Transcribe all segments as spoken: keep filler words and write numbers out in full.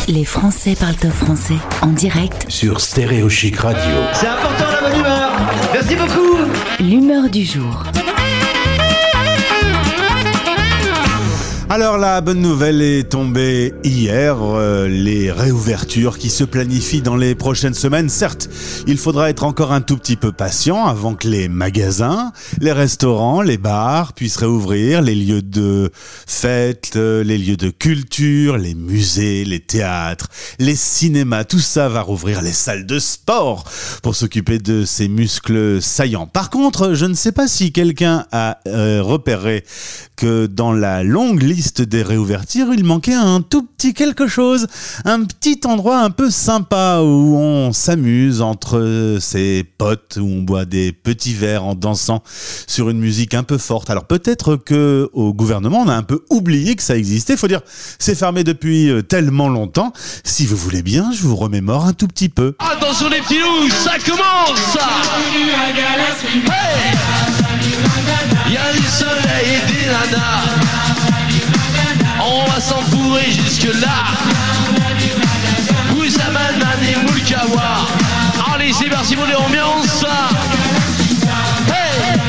Les Français parlent au français, en direct sur Stéréo Chic Radio. C'est important la bonne humeur. Merci beaucoup. L'humeur du jour. Alors la bonne nouvelle est tombée hier, euh, les réouvertures qui se planifient dans les prochaines semaines. Certes, il faudra être encore un tout petit peu patient avant que les magasins, les restaurants, les bars puissent réouvrir, les lieux de fête, euh, les lieux de culture, les musées, les théâtres, les cinémas, tout ça va rouvrir, les salles de sport pour s'occuper de ces muscles saillants. Par contre, je ne sais pas si quelqu'un a euh, repéré que dans la longue liste des réouvertures, il manquait un tout petit quelque chose, un petit endroit un peu sympa où on s'amuse entre ses potes, où on boit des petits verres en dansant sur une musique un peu forte. Alors peut-être que au gouvernement, on a un peu oublié que ça existait. Faut dire, c'est fermé depuis tellement longtemps. Si vous voulez bien, je vous remémore un tout petit peu. Attention les petits loups, ça commence. Hey, il y a du soleil et des nanas. On va s'en bourrer jusque là. Bouzamanan et Moulkawa. Allez, c'est parti pour l'ambiance. Hey,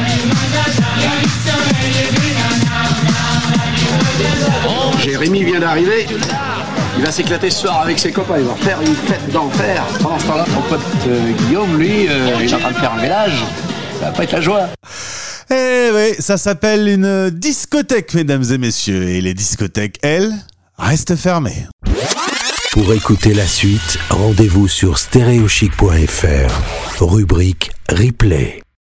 Jérémy vient d'arriver. Il va s'éclater ce soir avec ses copains. Il va faire une fête d'enfer. Pendant ce temps-là, mon pote euh, Guillaume, lui, euh, il est en train de faire un ménage. Ça va pas être la joie. Eh oui, ça s'appelle une discothèque, mesdames et messieurs. Et les discothèques, elles, restent fermées. Pour écouter la suite, rendez-vous sur stéréo chic point f r, rubrique replay.